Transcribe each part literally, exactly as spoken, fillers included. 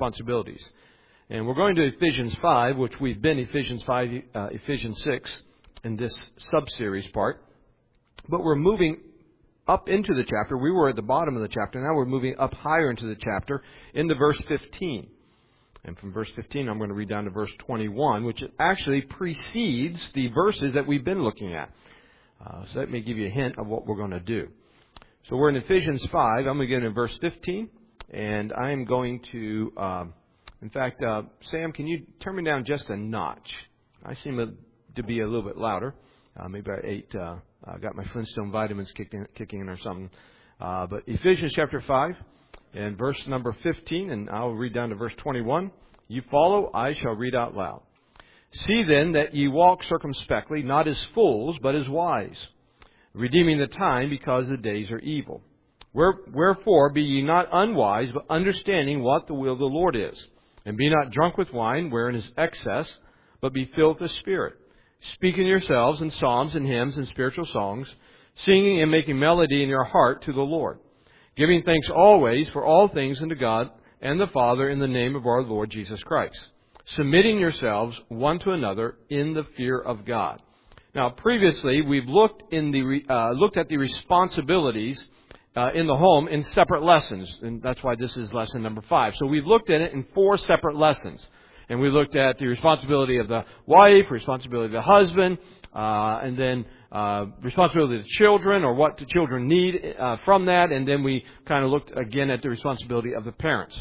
responsibilities. And we're going to Ephesians five, which we've been Ephesians five, uh, Ephesians six in this sub-series part. But we're moving up into the chapter. We were at the bottom of the chapter. Now we're moving up higher into the chapter into verse fifteen. And from verse fifteen, I'm going to read down to verse twenty-one, which actually precedes the verses that we've been looking at. Uh, so that may give you a hint of what we're going to do. So we're in Ephesians five. I'm going to begin in verse fifteen. And I am going to, um, in fact, uh, Sam, can you turn me down just a notch? I seem to be a little bit louder. Uh, maybe I ate, uh, I got my Flintstone vitamins kicking, kicking in or something. Uh, but Ephesians chapter five and verse number fifteen, and I'll read down to verse twenty-one. You follow, I shall read out loud. See then that ye walk circumspectly, not as fools, but as wise, redeeming the time, because the days are evil. Wherefore be ye not unwise, but understanding what the will of the Lord is. And be not drunk with wine, wherein is excess, but be filled with the Spirit, speaking yourselves in psalms and hymns and spiritual songs, singing and making melody in your heart to the Lord, giving thanks always for all things unto God and the Father in the name of our Lord Jesus Christ, submitting yourselves one to another in the fear of God. Now, previously we've looked in the uh, looked at the responsibilities uh, in the home in separate lessons, and that's why this is lesson number five. So we've looked at it in four separate lessons. And we looked at the responsibility of the wife, responsibility of the husband, uh, and then uh, responsibility of the children, or what the children need uh, from that. And then we kind of looked again at the responsibility of the parents.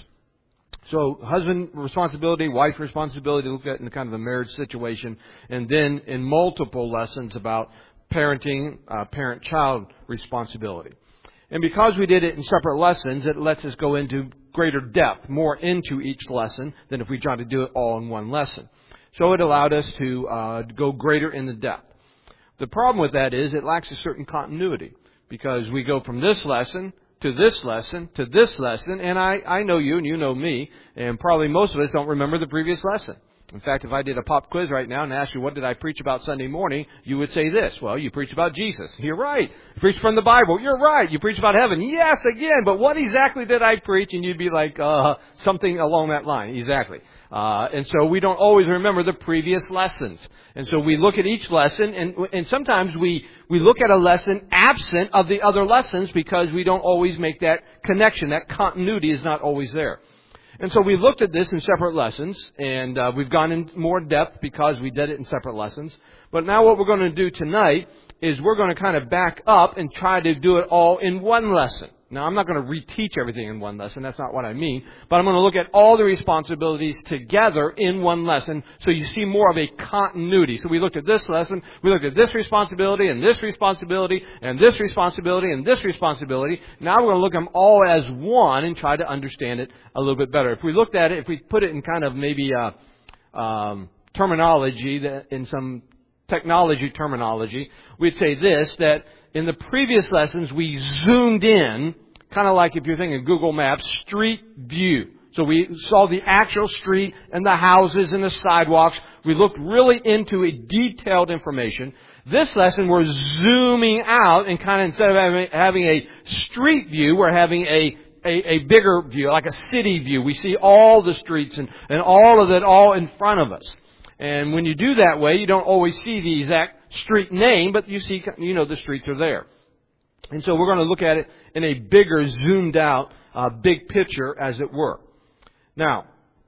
So husband responsibility, wife responsibility, looked at in kind of a marriage situation. And then in multiple lessons about parenting, uh, parent-child responsibility. And because we did it in separate lessons, it lets us go into greater depth, more into each lesson than if we tried to do it all in one lesson. So it allowed us to uh, go greater in the depth. The problem with that is it lacks a certain continuity, because we go from this lesson to this lesson to this lesson, and I, I know you and you know me, and probably most of us don't remember the previous lesson. In fact, if I did a pop quiz right now and asked you, what did I preach about Sunday morning? You would say this. Well, you preached about Jesus. You're right. You preached from the Bible. You're right. You preached about heaven. Yes, again. But what exactly did I preach? And you'd be like, uh, something along that line. Exactly. Uh, and so we don't always remember the previous lessons. And so we look at each lesson, and, and sometimes we, we look at a lesson absent of the other lessons because we don't always make that connection. That continuity is not always there. And so we looked at this in separate lessons, and uh, we've gone in more depth because we did it in separate lessons. But now what we're going to do tonight is we're going to kind of back up and try to do it all in one lesson. Now, I'm not going to reteach everything in one lesson. That's not what I mean. But I'm going to look at all the responsibilities together in one lesson so you see more of a continuity. So we looked at this lesson, we looked at this responsibility and this responsibility and this responsibility and this responsibility. Now we're going to look at them all as one and try to understand it a little bit better. If we looked at it, if we put it in kind of maybe uh, um, terminology, that in some technology terminology, we'd say this, that in the previous lessons, we zoomed in, kind of like if you're thinking Google Maps, street view. So we saw the actual street and the houses and the sidewalks. We looked really into a detailed information. This lesson, we're zooming out and kind of instead of having, having a street view, we're having a, a, a bigger view, like a city view. We see all the streets and, and all of it all in front of us. And when you do that way, you don't always see the exact street name, but you see, you know, the streets are there. And so we're going to look at it in a bigger, zoomed out, uh, big picture, as it were. Now,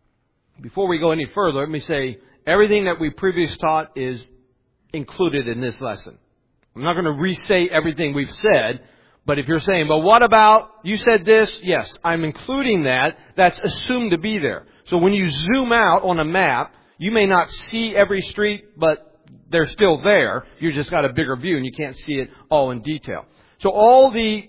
before we go any further, let me say everything that we previously taught is included in this lesson. I'm not going to re-say everything we've said, but if you're saying, well, what about, you said this? Yes, I'm including that. That's assumed to be there. So when you zoom out on a map, you may not see every street, but they're still there. You just got a bigger view and you can't see it all in detail. So all the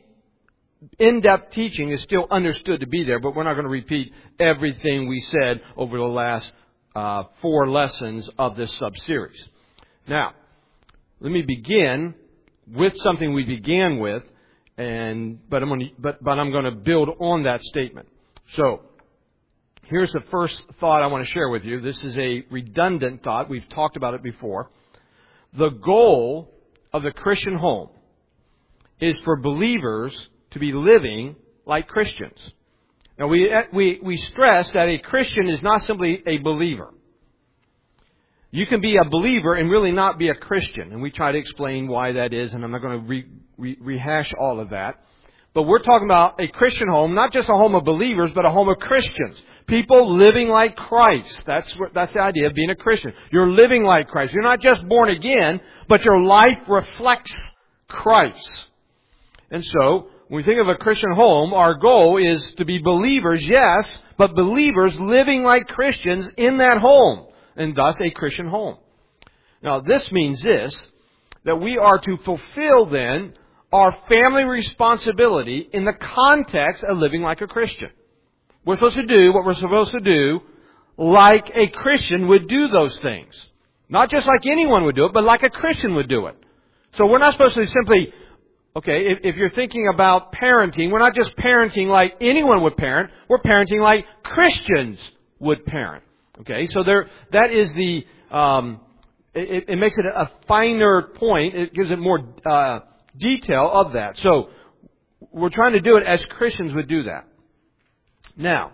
in-depth teaching is still understood to be there, but we're not going to repeat everything we said over the last uh, four lessons of this sub-series. Now, let me begin with something we began with, and but I'm going to, but, but I'm going to build on that statement. So, here's the first thought I want to share with you. This is a redundant thought. We've talked about it before. The goal of the Christian home is for believers to be living like Christians. Now, we, we, we stress that a Christian is not simply a believer. You can be a believer and really not be a Christian. And we try to explain why that is, and I'm not going to re, re, rehash all of that. But we're talking about a Christian home, not just a home of believers, but a home of Christians. People living like Christ. That's what, that's the idea of being a Christian. You're living like Christ. You're not just born again, but your life reflects Christ. And so, when we think of a Christian home, our goal is to be believers, yes, but believers living like Christians in that home, and thus a Christian home. Now, this means this, that we are to fulfill then our family responsibility in the context of living like a Christian. We're supposed to do what we're supposed to do like a Christian would do those things. Not just like anyone would do it, but like a Christian would do it. So we're not supposed to simply, okay, if, if you're thinking about parenting, we're not just parenting like anyone would parent, we're parenting like Christians would parent. Okay, so there, that is the, um, it, it makes it a finer point. It gives it more uh, detail of that. So we're trying to do it as Christians would do that. Now,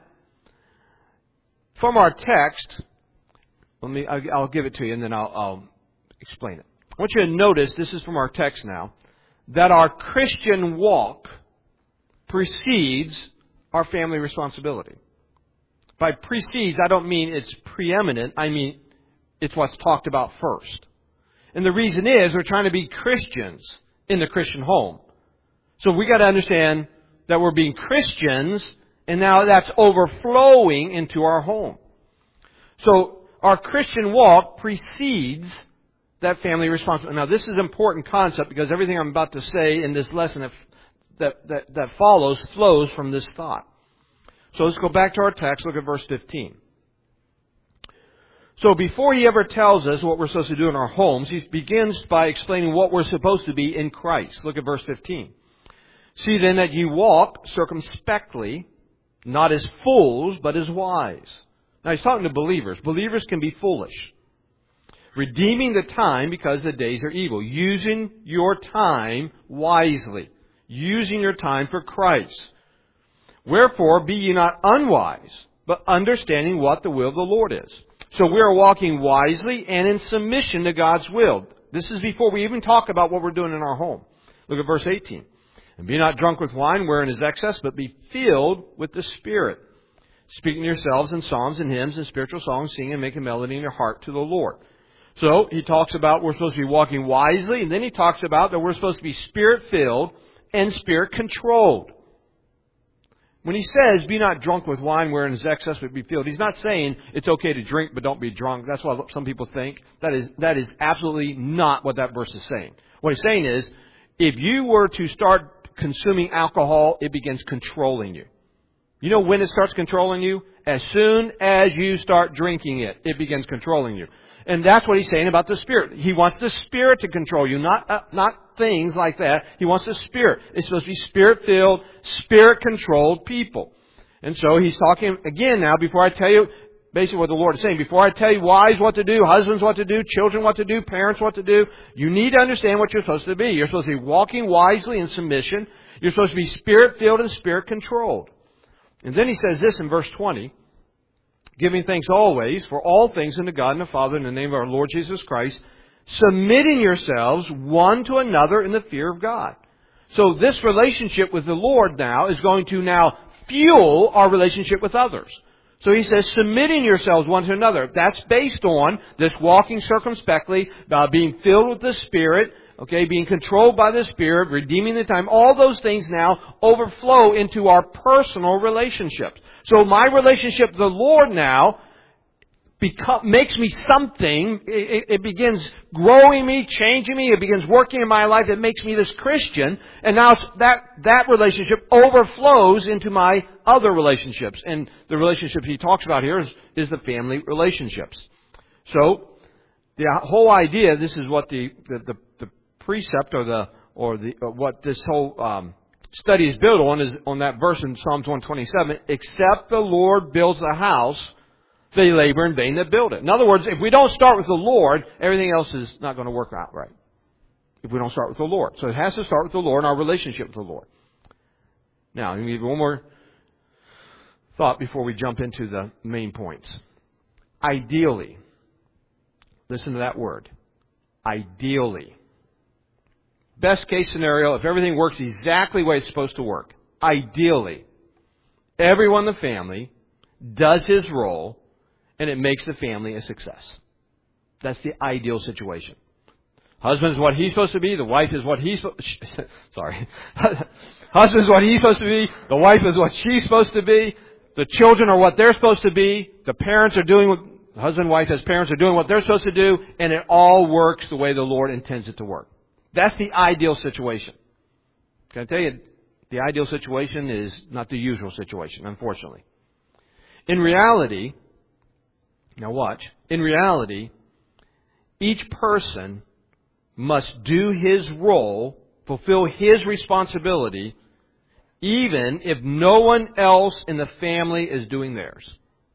from our text, let me, I'll, I'll give it to you and then I'll, I'll explain it. I want you to notice, this is from our text now, that our Christian walk precedes our family responsibility. By precedes, I don't mean it's preeminent. I mean it's what's talked about first. And the reason is we're trying to be Christians in the Christian home. So we got to understand that we're being Christians, and now that's overflowing into our home. So our Christian walk precedes that family responsibility. Now this is an important concept because everything I'm about to say in this lesson that, that, that, that follows flows from this thought. So let's go back to our text. Look at verse fifteen. So before he ever tells us what we're supposed to do in our homes, he begins by explaining what we're supposed to be in Christ. Look at verse fifteen. See then that you walk circumspectly, not as fools, but as wise. Now he's talking to believers. Believers can be foolish. Redeeming the time because the days are evil. Using your time wisely. Using your time for Christ. Wherefore, be ye not unwise, but understanding what the will of the Lord is. So we are walking wisely and in submission to God's will. This is before we even talk about what we're doing in our home. Look at verse eighteen. And be not drunk with wine wherein is excess, but be filled with the Spirit. Speaking to yourselves in psalms and hymns and spiritual songs, singing and making melody in your heart to the Lord. So he talks about we're supposed to be walking wisely, and then he talks about that we're supposed to be Spirit-filled and Spirit-controlled. When he says, be not drunk with wine wherein is excess, but be filled, he's not saying it's okay to drink, but don't be drunk. That's what some people think. That is, that is absolutely not what that verse is saying. What he's saying is, if you were to start consuming alcohol, it begins controlling you. You know when it starts controlling you? As soon as you start drinking it, it begins controlling you. And that's what he's saying about the Spirit. He wants the Spirit to control you, not uh, not things like that. He wants the Spirit. It's supposed to be Spirit-filled, Spirit-controlled people. And so he's talking again now, before I tell you basically what the Lord is saying, before I tell you wives what to do, husbands what to do, children what to do, parents what to do, you need to understand what you're supposed to be. You're supposed to be walking wisely in submission. You're supposed to be Spirit-filled and Spirit-controlled. And then he says this in verse twenty. Giving thanks always for all things unto God and the Father in the name of our Lord Jesus Christ, submitting yourselves one to another in the fear of God. So this relationship with the Lord now is going to now fuel our relationship with others. So he says, submitting yourselves one to another. That's based on this walking circumspectly, uh, being filled with the Spirit, okay, being controlled by the Spirit, redeeming the time. All those things now overflow into our personal relationships. So my relationship with the Lord now become, makes me something. It, it begins growing me, changing me. It begins working in my life. It makes me this Christian. And now that, that relationship overflows into my other relationships. And the relationship he talks about here is, is the family relationships. So the whole idea, this is what the, the, the, the precept or the, or the, or what this whole, um, study is built on is on that verse in Psalms one twenty-seven. Except the Lord builds a house, they labor in vain that build it. In other words, if we don't start with the Lord, everything else is not going to work out right. If we don't start with the Lord. So it has to start with the Lord and our relationship with the Lord. Now, let me give you one more thought before we jump into the main points. Ideally, listen to that word. Ideally. Best case scenario, if everything works exactly the way it's supposed to work. Ideally, everyone in the family does his role and it makes the family a success. That's the ideal situation. Husband is what he's supposed to be. The wife is what he's... Sorry. Husband is what he's supposed to be. The wife is what she's supposed to be. The children are what they're supposed to be. The parents are doing what... The husband and wife as parents are doing what they're supposed to do. And it all works the way the Lord intends it to work. That's the ideal situation. Can I tell you, the ideal situation is not the usual situation, unfortunately. In reality... Now watch. In reality, each person must do his role, fulfill his responsibility, even if no one else in the family is doing theirs.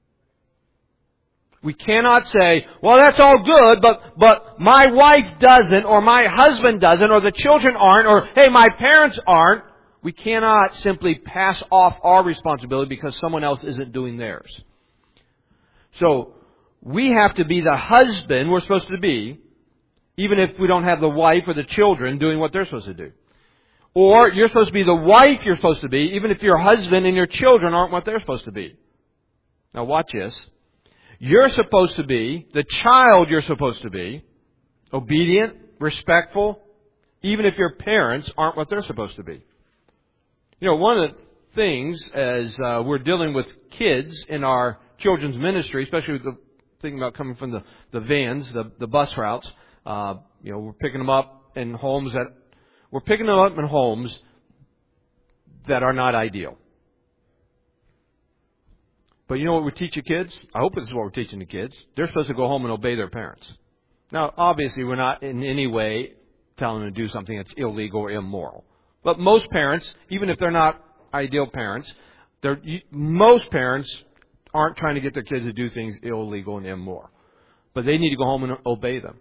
We cannot say, well, that's all good, but, but my wife doesn't, or my husband doesn't, or the children aren't, or, hey, my parents aren't. We cannot simply pass off our responsibility because someone else isn't doing theirs. So, we have to be the husband we're supposed to be, even if we don't have the wife or the children doing what they're supposed to do. Or you're supposed to be the wife you're supposed to be, even if your husband and your children aren't what they're supposed to be. Now watch this. You're supposed to be the child you're supposed to be, obedient, respectful, even if your parents aren't what they're supposed to be. You know, one of the things as uh, we're dealing with kids in our children's ministry, especially with the thinking about coming from the, the vans, the, the bus routes, Uh, you know, we're picking them up in homes that, we're picking them up in homes that are not ideal. But you know what we teach the kids? I hope this is what we're teaching the kids. They're supposed to go home and obey their parents. Now, obviously, we're not in any way telling them to do something that's illegal or immoral. But most parents, even if they're not ideal parents, they're, most parents aren't trying to get their kids to do things illegal and immoral. But they need to go home and obey them.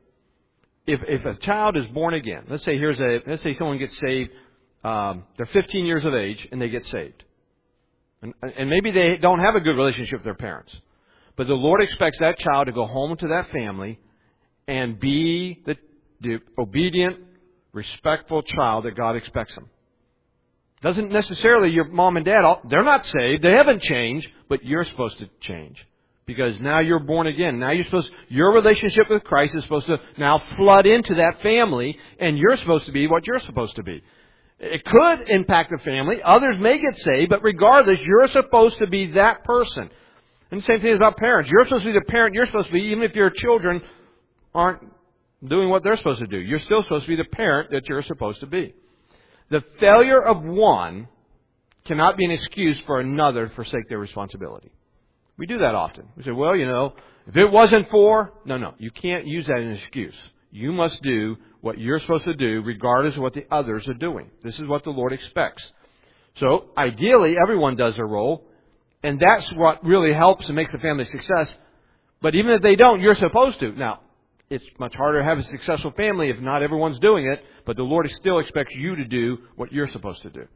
If if a child is born again, let's say here's a let's say someone gets saved, um, they're fifteen years of age and they get saved, and, and maybe they don't have a good relationship with their parents, but the Lord expects that child to go home to that family and be the, the obedient, respectful child that God expects them. Doesn't necessarily your mom and dad, they're not saved, they haven't changed, but you're supposed to change. Because now you're born again. Now you're supposed, your relationship with Christ is supposed to now flood into that family, and you're supposed to be what you're supposed to be. It could impact the family. Others may get saved, but regardless, you're supposed to be that person. And the same thing is about parents. You're supposed to be the parent you're supposed to be, even if your children aren't doing what they're supposed to do. You're still supposed to be the parent that you're supposed to be. The failure of one cannot be an excuse for another to forsake their responsibility. We do that often. We say, well, you know, if it wasn't for... No, no. You can't use that as an excuse. You must do what you're supposed to do regardless of what the others are doing. This is what the Lord expects. So, ideally, everyone does their role. And that's what really helps and makes the family a success. But even if they don't, you're supposed to. Now, it's much harder to have a successful family if not everyone's doing it. But the Lord still expects you to do what you're supposed to do.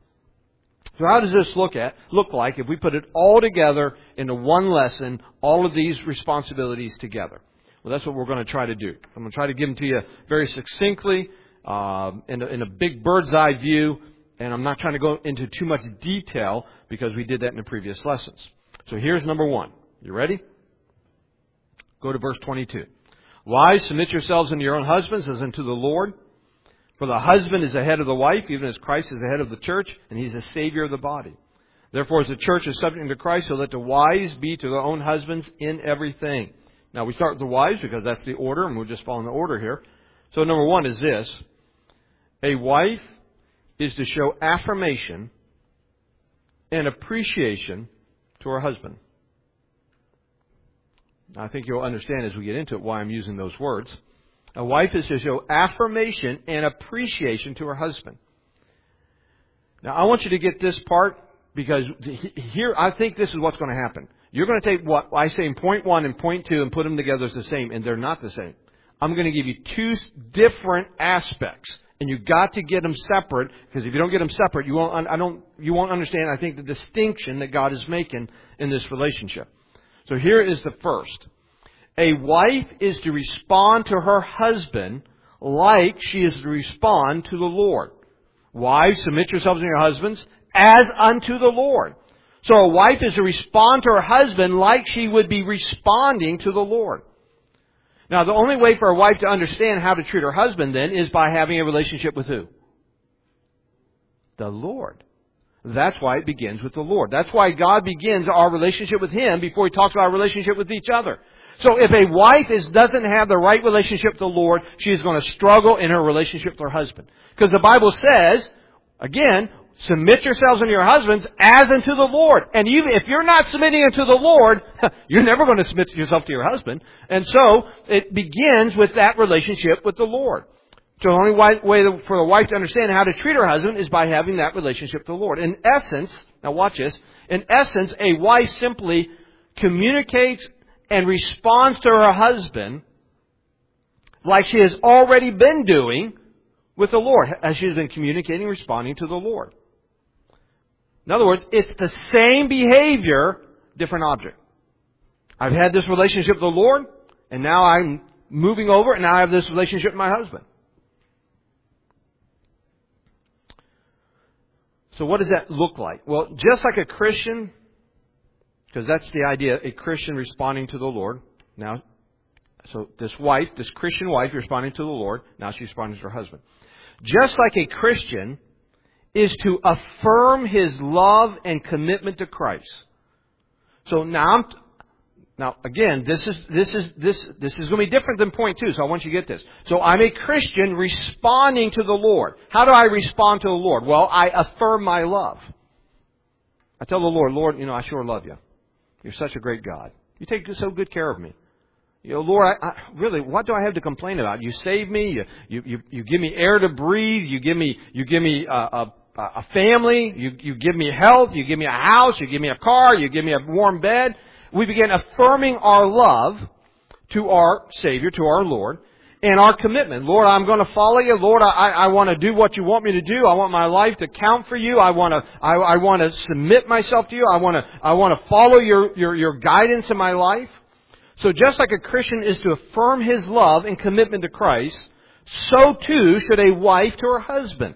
So how does this look at look like if we put it all together into one lesson, all of these responsibilities together? Well, that's what we're going to try to do. I'm going to try to give them to you very succinctly, uh, in, a, in a big bird's eye view, and I'm not trying to go into too much detail because we did that in the previous lessons. So here's number one. You ready? Go to verse twenty-two. Wives, submit yourselves unto your own husbands as unto the Lord. For the husband is the head of the wife, even as Christ is the head of the church, and He's the Savior of the body. Therefore, as the church is subject to Christ, so let the wives be to their own husbands in everything. Now, we start with the wives because that's the order, and we'll just follow the order here. So, number one is this. A wife is to show affirmation and appreciation to her husband. Now, I think you'll understand as we get into it why I'm using those words. A wife is to show affirmation and appreciation to her husband. Now, I want you to get this part because here, I think this is what's going to happen. You're going to take what I say in point one and point two and put them together as the same, and they're not the same. I'm going to give you two different aspects And you've got to get them separate, because if you don't get them separate, you won't, I don't, you won't understand, I think, the distinction that God is making in this relationship. So here is the first. A wife is to respond to her husband like she is to respond to the Lord. Wives, submit yourselves to your husbands as unto the Lord. So a wife is to respond to her husband like she would be responding to the Lord. Now, the only way for a wife to understand how to treat her husband, then, is by having a relationship with who? The Lord. That's why it begins with the Lord. That's why God begins our relationship with Him before He talks about our relationship with each other. So if a wife is, doesn't have the right relationship with the Lord, she is going to struggle in her relationship with her husband. Because the Bible says, again, submit yourselves unto your husbands as unto the Lord. And even if you're not submitting unto the Lord, you're never going to submit yourself to your husband. And so it begins with that relationship with the Lord. So the only way for the wife to understand how to treat her husband is by having that relationship with the Lord. In essence, now watch this, in essence, a wife simply communicates and responds to her husband like she has already been doing with the Lord, as she has been communicating and responding to the Lord. In other words, it's the same behavior, different object. I've had this relationship with the Lord, and now I'm moving over, and now I have this relationship with my husband. So what does that look like? Well, just like a Christian, because that's the idea, a Christian responding to the Lord. Now, so this wife, this Christian wife responding to the Lord, now she's responding to her husband. Just like a Christian is to affirm his love and commitment to Christ. So now, I'm, now again, this is this is this this is going to be different than point two. So I want you to get this. So I'm a Christian responding to the Lord. How do I respond to the Lord? Well, I affirm my love. I tell the Lord, Lord, you know, I sure love you. You're such a great God. You take so good care of me. You know, Lord, I, I, really, what do I have to complain about? You save me. You, you, you, you give me air to breathe. You give me, you give me a, a, a family. You, you give me health. You give me a house. You give me a car. You give me a warm bed. We begin affirming our love to our Savior, to our Lord, and our commitment. Lord, I'm going to follow you. Lord, I, I want to do what you want me to do. I want my life to count for you. I want to, I, I want to submit myself to you. I want to, I want to follow your, your, your guidance in my life. So just like a Christian is to affirm his love and commitment to Christ, so too should a wife to her husband.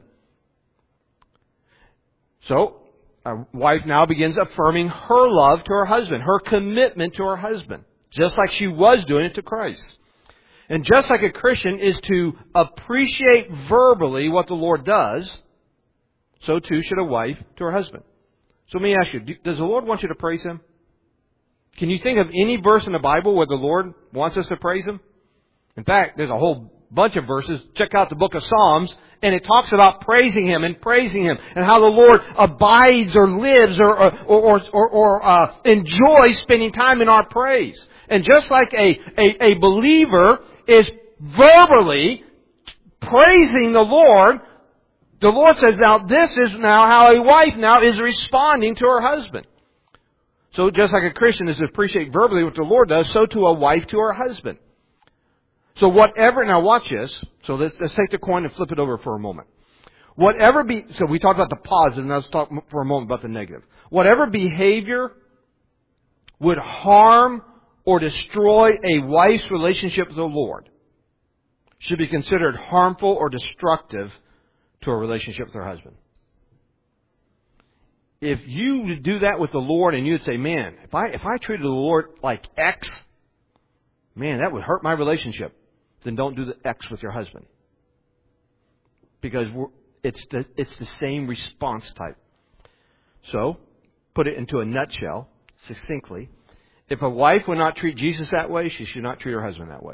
So a wife now begins affirming her love to her husband, her commitment to her husband, just like she was doing it to Christ. And just like a Christian is to appreciate verbally what the Lord does, so too should a wife to her husband. So let me ask you, does the Lord want you to praise Him? Can you think of any verse in the Bible where the Lord wants us to praise Him? In fact, there's a whole bunch of verses. Check out the book of Psalms, and it talks about praising Him and praising Him, and how the Lord abides or lives or or or, or, or uh, enjoys spending time in our praise. And just like a, a, a believer is verbally praising the Lord, the Lord says, now this is now how a wife now is responding to her husband. So just like a Christian is to appreciate verbally what the Lord does, so too a wife to her husband. So whatever, now watch this. So let's, let's take the coin and flip it over for a moment. Whatever be, so we talked about the positive, now let's talk for a moment about the negative. Whatever behavior would harm or destroy a wife's relationship with the Lord should be considered harmful or destructive to a relationship with her husband. If you would do that with the Lord and you'd say, man, if I if I treated the Lord like X, man, that would hurt my relationship, then don't do the X with your husband. Because we're, it's the it's the same response type. So, put it into a nutshell, succinctly. If a wife would not treat Jesus that way, she should not treat her husband that way.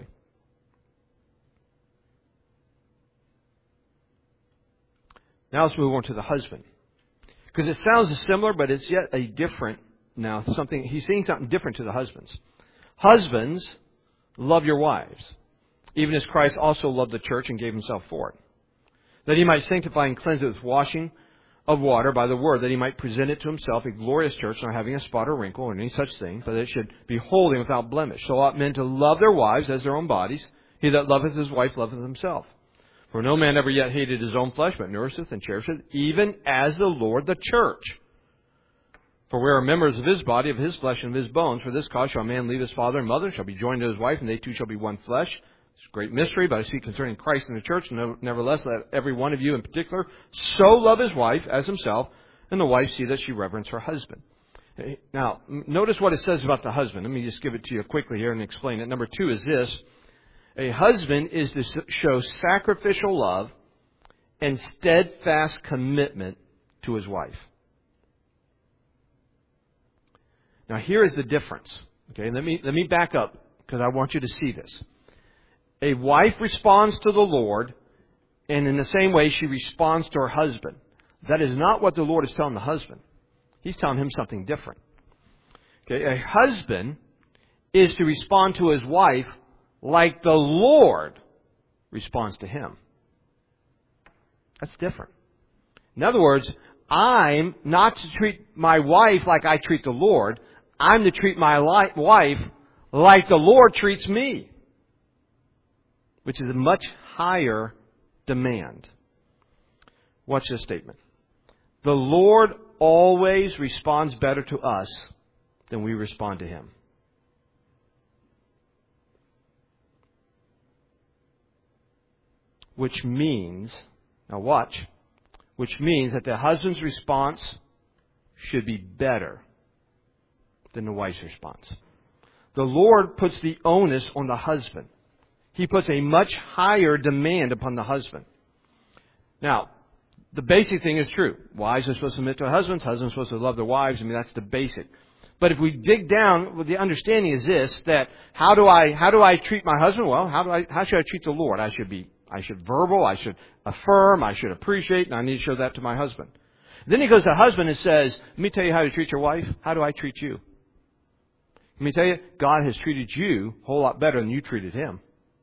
Now let's move on to the husband. Because it sounds similar, but it's yet a different, now something, he's saying something different to the husbands. Husbands, love your wives, even as Christ also loved the church and gave Himself for it, that He might sanctify and cleanse it with washing of water by the word, that He might present it to Himself a glorious church, not having a spot or wrinkle or any such thing, but that it should be holy and without blemish. So ought men to love their wives as their own bodies. He that loveth his wife loveth himself. For no man ever yet hated his own flesh, but nourisheth and cherisheth, even as the Lord the church. For we are members of his body, of his flesh, and of his bones. For this cause shall a man leave his father and mother, shall be joined to his wife, and they two shall be one flesh. It's a great mystery, but I speak concerning Christ and the church. Nevertheless, let every one of you in particular so love his wife as himself, and the wife see that she reverence her husband. Now, notice what it says about the husband. Let me just give it to you quickly here and explain it. Number two is this. A husband is to show sacrificial love and steadfast commitment to his wife. Now, here is the difference. Okay, let me let me back up because I want you to see this. A wife responds to the Lord, and in the same way she responds to her husband. That is not what the Lord is telling the husband. He's telling him something different. Okay, a husband is to respond to his wife like the Lord responds to him. That's different. In other words, I'm not to treat my wife like I treat the Lord. I'm to treat my li- wife like the Lord treats me, which is a much higher demand. Watch this statement. The Lord always responds better to us than we respond to Him. Which means, now watch, which means that the husband's response should be better than the wife's response. The Lord puts the onus on the husband. He puts a much higher demand upon the husband. Now, the basic thing is true. Wives are supposed to submit to husbands. Husbands are supposed to love their wives. I mean, that's the basic. But if we dig down, well, the understanding is this, that how do I how do I treat my husband? Well, how do I how should I treat the Lord? I should be I should verbal, I should affirm, I should appreciate, and I need to show that to my husband. Then he goes to the husband and says, let me tell you how to treat your wife. How do I treat you? Let me tell you, God has treated you a whole lot better than you treated Him.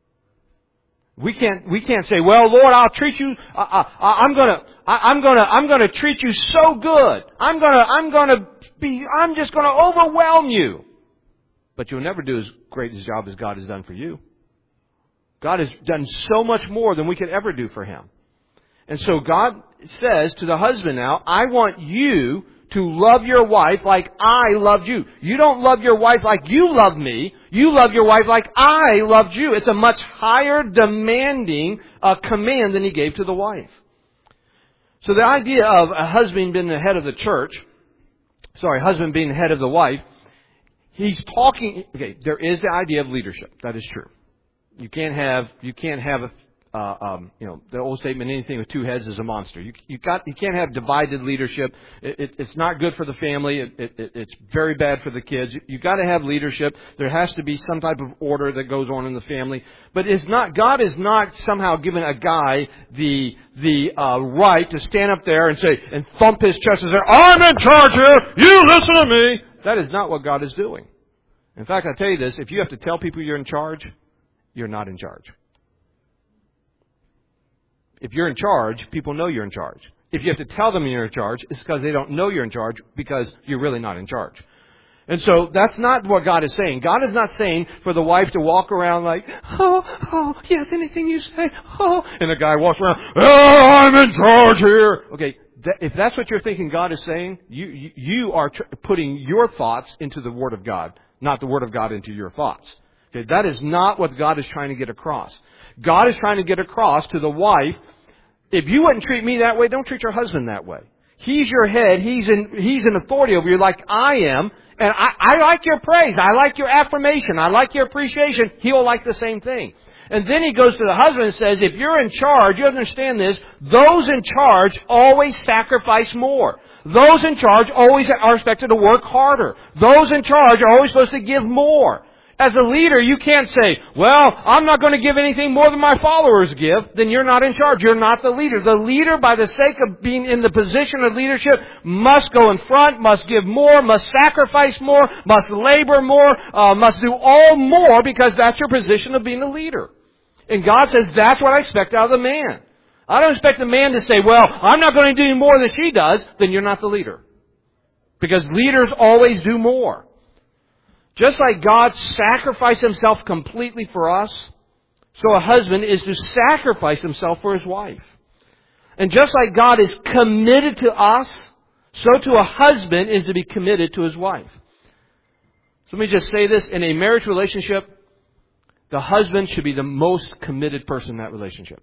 We can't, we can't say, well, Lord, I'll treat you, I, I, I'm gonna, I, I'm gonna, I'm gonna treat you so good. I'm gonna, I'm gonna be, I'm just gonna overwhelm you. But you'll never do as great a job as God has done for you. God has done so much more than we could ever do for Him. And so God says to the husband now, I want you to love your wife like I loved you. You don't love your wife like you love me. You love your wife like I loved you. It's a much higher demanding uh, command than He gave to the wife. So the idea of a husband being the head of the church, sorry, husband being the head of the wife, he's talking, okay, there is the idea of leadership. That is true. You can't have, you can't have a, Uh, um, you know, the old statement, anything with two heads is a monster. You, you got, you can't have divided leadership. It, it, it's not good for the family. It, it, it's very bad for the kids. You, you got to have leadership. There has to be some type of order that goes on in the family. But it's not, God is not somehow giving a guy the, the, uh, right to stand up there and say, and thump his chest and say, I'm in charge here. You listen to me. That is not what God is doing. In fact, I'll tell you this, if you have to tell people you're in charge, you're not in charge. If you're in charge, people know you're in charge. If you have to tell them you're in charge, it's because they don't know you're in charge because you're really not in charge. And so that's not what God is saying. God is not saying for the wife to walk around like, oh, oh, yes, anything you say, oh. And the guy walks around, oh, I'm in charge here. Okay, that, if that's what you're thinking God is saying, you, you, you are tr- putting your thoughts into the Word of God, not the Word of God into your thoughts. Okay, that is not what God is trying to get across. God is trying to get across to the wife, if you wouldn't treat me that way, don't treat your husband that way. He's your head. He's in, he's in authority over you like I am. And I, I like your praise. I like your affirmation. I like your appreciation. He'll like the same thing. And then he goes to the husband and says, if you're in charge, you understand this, those in charge always sacrifice more. Those in charge always are expected to work harder. Those in charge are always supposed to give more. As a leader, you can't say, well, I'm not going to give anything more than my followers give. Then you're not in charge. You're not the leader. The leader, by the sake of being in the position of leadership, must go in front, must give more, must sacrifice more, must labor more, uh, must do all more because that's your position of being a leader. And God says, that's what I expect out of the man. I don't expect the man to say, well, I'm not going to do any more than she does. Then you're not the leader. Because leaders always do more. Just like God sacrificed Himself completely for us, So a husband is to sacrifice himself for his wife. And just like God is committed to us, so too a husband is to be committed to his wife. So let me just say this. In a marriage relationship, the husband should be the most committed person in that relationship.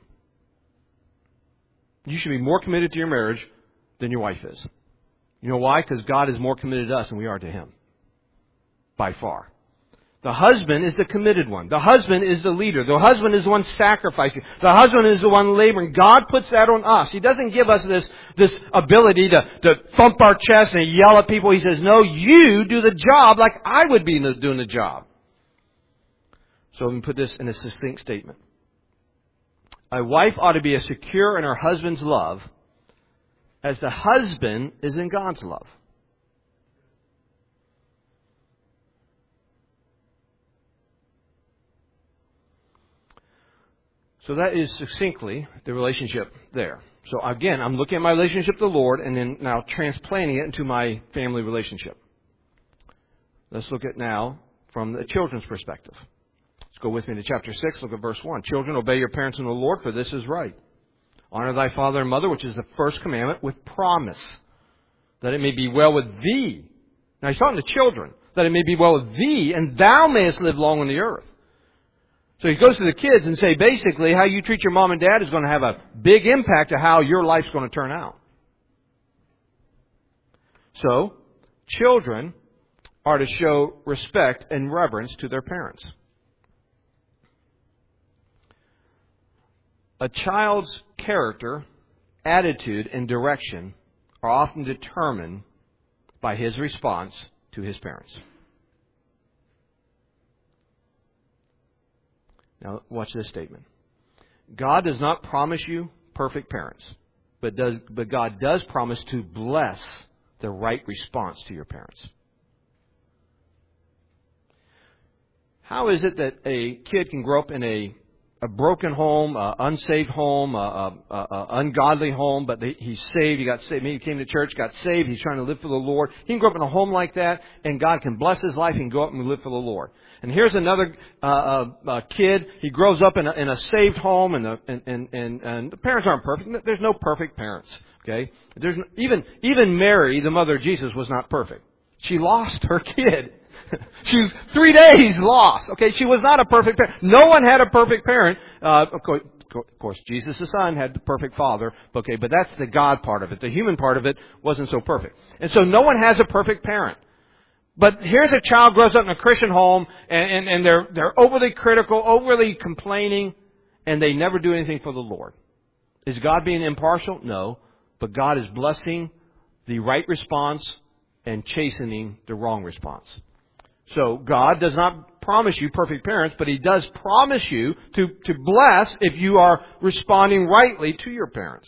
You should be more committed to your marriage than your wife is. You know why? Because God is more committed to us than we are to Him. By far. The husband is the committed one. The husband is the leader. The husband is the one sacrificing. The husband is the one laboring. God puts that on us. He doesn't give us this, this ability to, to thump our chest and yell at people. He says, no, you do the job like I would be doing the job. So let me put this in a succinct statement. A wife ought to be as secure in her husband's love as the husband is in God's love. So that is succinctly the relationship there. So again, I'm looking at my relationship to the Lord and then now transplanting it into my family relationship. Let's look at now from the children's perspective. Let's go with me to chapter six, look at verse one. Children, obey your parents in the Lord, for this is right. Honor thy father and mother, which is the first commandment, with promise, that it may be well with thee. Now he's talking to children, that it may be well with thee, and thou mayest live long on the earth. So he goes to the kids and say, basically, how you treat your mom and dad is going to have a big impact to how your life's going to turn out. So, children are to show respect and reverence to their parents. A child's character, attitude, and direction are often determined by his response to his parents. Now, watch this statement. God does not promise you perfect parents, but does but God does promise to bless the right response to your parents. How is it that a kid can grow up in a, a broken home, an unsaved home, a, a, a ungodly home, but he's saved, he got saved, maybe he came to church, got saved, he's trying to live for the Lord. He can grow up in a home like that, and God can bless his life and go up and live for the Lord. And here's another uh, uh, uh, kid. He grows up in a, in a saved home, and the, and, and, and, and the parents aren't perfect. There's no perfect parents. Okay, there's no, even even Mary, the mother of Jesus, was not perfect. She lost her kid. She was three days lost. Okay, she was not a perfect parent. No one had a perfect parent. Uh, of course, of course, Jesus the Son had the perfect father. Okay, but that's the God part of it. The human part of it wasn't so perfect. And so no one has a perfect parent. But here's a child grows up in a Christian home, and, and, and they're they're overly critical, overly complaining, and they never do anything for the Lord. Is God being impartial? No. But God is blessing the right response and chastening the wrong response. So God does not promise you perfect parents, but He does promise you to, to bless if you are responding rightly to your parents.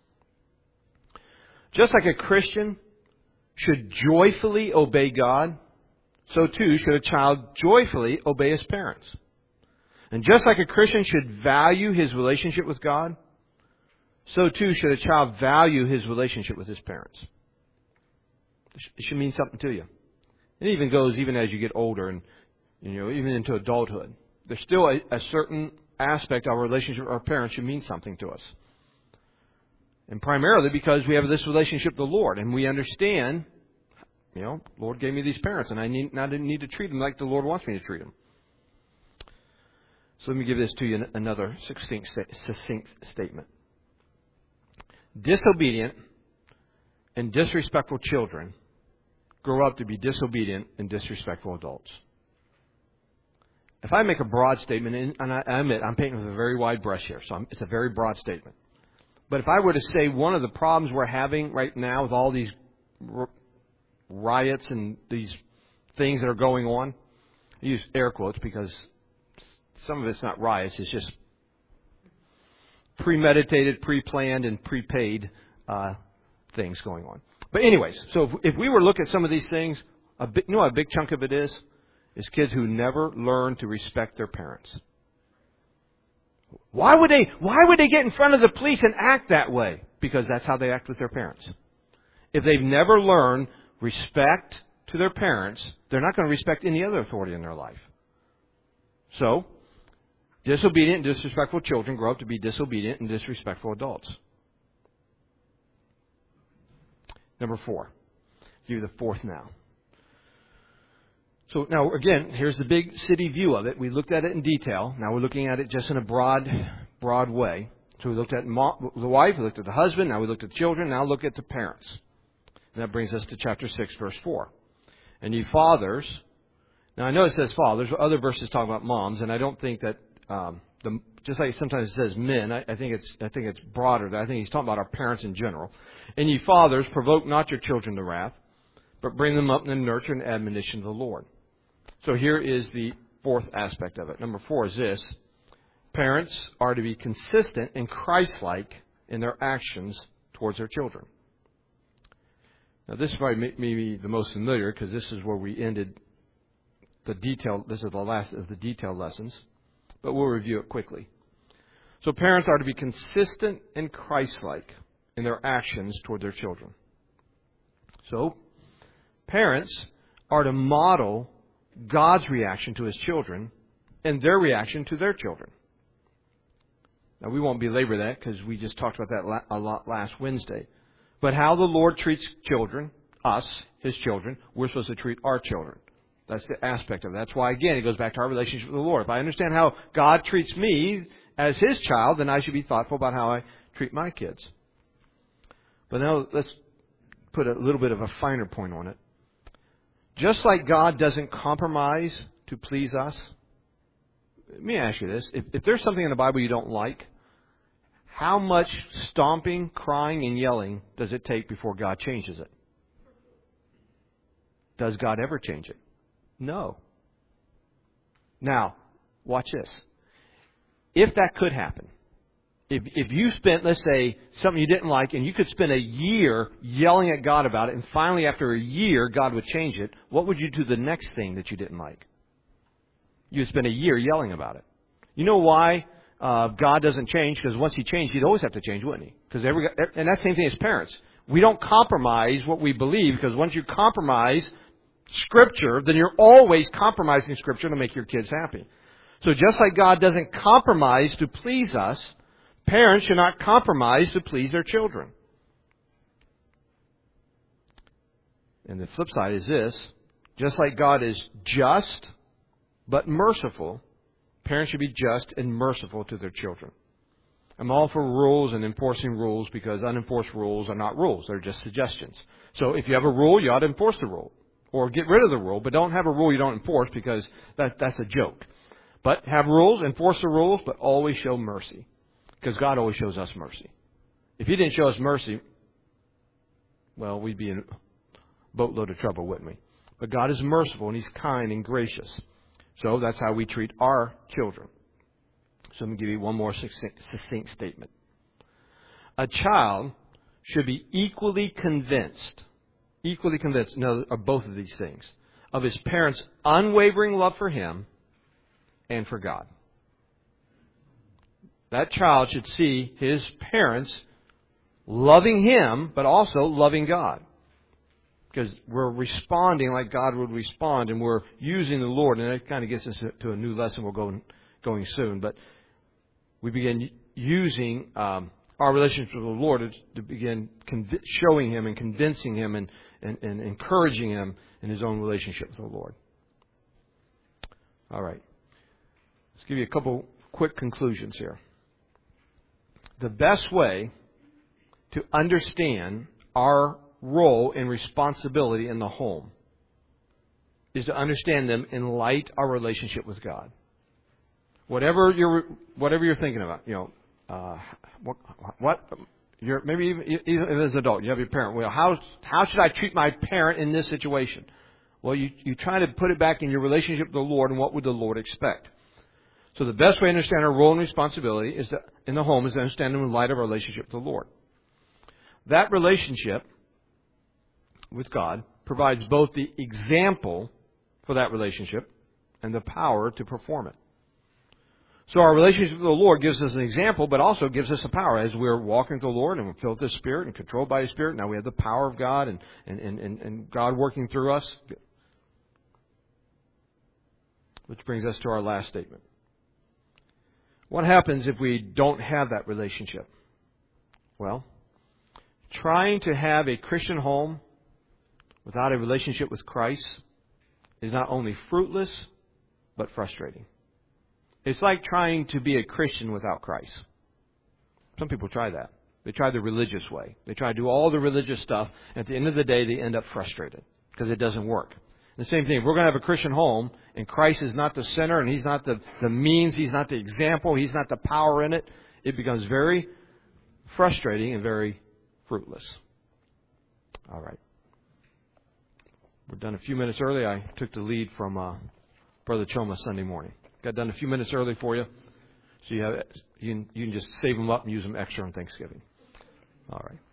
Just like a Christian should joyfully obey God, so too should a child joyfully obey his parents. And just like a Christian should value his relationship with God, so too should a child value his relationship with his parents. It should mean something to you. It even goes even as you get older and, you know, even into adulthood. There's still a, a certain aspect of our relationship with our parents should mean something to us. And primarily because we have this relationship with the Lord, and we understand, you know, Lord gave me these parents, and I need, I didn't need to treat them like the Lord wants me to treat them. So let me give this to you in another succinct, succinct statement. Disobedient and disrespectful children grow up to be disobedient and disrespectful adults. If I make a broad statement, and I admit I'm painting with a very wide brush here, so it's a very broad statement. But if I were to say one of the problems we're having right now with all these riots and these things that are going on, I use air quotes because some of it's not riots, it's just premeditated, pre-planned, and prepaid uh, things going on. But anyways, so if, if we were to look at some of these things, a big, you know what a big chunk of it is? Is kids who never learn to respect their parents. Why would they, why would they get in front of the police and act that way? Because that's how they act with their parents. If they've never learned respect to their parents, they're not going to respect any other authority in their life. So, Disobedient and disrespectful children grow up to be disobedient and disrespectful adults. Number four. I'll give you the fourth now. So now, again, here's the big city view of it. We looked at it in detail. Now we're looking at it just in a broad, broad way. So we looked at mo- the wife, we looked at the husband, now we looked at the children, now look at the parents. And that brings us to chapter six, verse four. And ye fathers, now I know it says fathers, but other verses talk about moms, and I don't think that, um, the, just like sometimes it says men, I, I think it's I think it's broader. I think he's talking about our parents in general. And ye fathers, provoke not your children to wrath, but bring them up in the nurture and admonition of the Lord. So here is the fourth aspect of it. Number four is this. Parents are to be consistent and Christ-like in their actions towards their children. Now, this is probably maybe the most familiar because this is where we ended the detail. This is the last of the detailed lessons, but we'll review it quickly. So parents are to be consistent and Christ-like in their actions toward their children. So parents are to model God's reaction to His children and their reaction to their children. Now, we won't belabor that because we just talked about that a lot last Wednesday. But how the Lord treats children, us, His children, we're supposed to treat our children. That's the aspect of it. That's why, again, it goes back to our relationship with the Lord. If I understand how God treats me as His child, then I should be thoughtful about how I treat my kids. But now let's put a little bit of a finer point on it. Just like God doesn't compromise to please us, let me ask you this. If, if there's something in the Bible you don't like, how much stomping, crying, and yelling does it take before God changes it? Does God ever change it? No. Now, watch this. If that could happen, if, if you spent, let's say, something you didn't like, and you could spend a year yelling at God about it, and finally after a year God would change it, what would you do the next thing that you didn't like? You would spend a year yelling about it. You know why uh, God doesn't change? Because once He changed, He'd always have to change, wouldn't He? Because every and that's the same thing as parents. We don't compromise what we believe, because once you compromise Scripture, then you're always compromising Scripture to make your kids happy. So just like God doesn't compromise to please us, parents should not compromise to please their children. And the flip side is this. Just like God is just but merciful, parents should be just and merciful to their children. I'm all for rules and enforcing rules because unenforced rules are not rules. They're just suggestions. So if you have a rule, you ought to enforce the rule. Or get rid of the rule, but don't have a rule you don't enforce because that, that's a joke. But have rules, enforce the rules, but always show mercy. Because God always shows us mercy. If He didn't show us mercy, well, we'd be in a boatload of trouble, wouldn't we? But God is merciful and He's kind and gracious. So that's how we treat our children. So let me give you one more succinct, succinct statement. A child should be equally convinced, equally convinced no, of both of these things, of his parents' unwavering love for him and for God. That child should see his parents loving him, but also loving God. Because we're responding like God would respond, and we're using the Lord. And that kind of gets us to a new lesson we'll go going soon. But we begin using um, our relationship with the Lord to, to begin conv- showing Him and convincing Him and, and, and encouraging Him in His own relationship with the Lord. All right. Let's give you a couple quick conclusions here. The best way to understand our role and responsibility in the home is to understand them in light of our relationship with God. Whatever you're, whatever you're thinking about, you know, uh, what, what you're maybe even, even as an adult, you have your parent. Well, how how should I treat my parent in this situation? Well, you you try to put it back in your relationship with the Lord, and what would the Lord expect? So the best way to understand our role and responsibility is to, in the home is to understand them in light of our relationship with the Lord. That relationship with God provides both the example for that relationship and the power to perform it. So our relationship with the Lord gives us an example, but also gives us the power. As we're walking with the Lord and we're filled with the Spirit and controlled by His Spirit, now we have the power of God and, and, and, and God working through us. Which brings us to our last statement. What happens if we don't have that relationship? Well, trying to have a Christian home without a relationship with Christ is not only fruitless, but frustrating. It's like trying to be a Christian without Christ. Some people try that. They try the religious way. They try to do all the religious stuff. And at the end of the day, they end up frustrated because it doesn't work. The same thing. If we're going to have a Christian home and Christ is not the center and He's not the, the means, He's not the example, He's not the power in it, it becomes very frustrating and very fruitless. All right. We're done a few minutes early. I took the lead from uh, Brother Choma Sunday morning. Got done a few minutes early for you. So you, have, you, can, you can just save them up and use them extra on Thanksgiving. All right.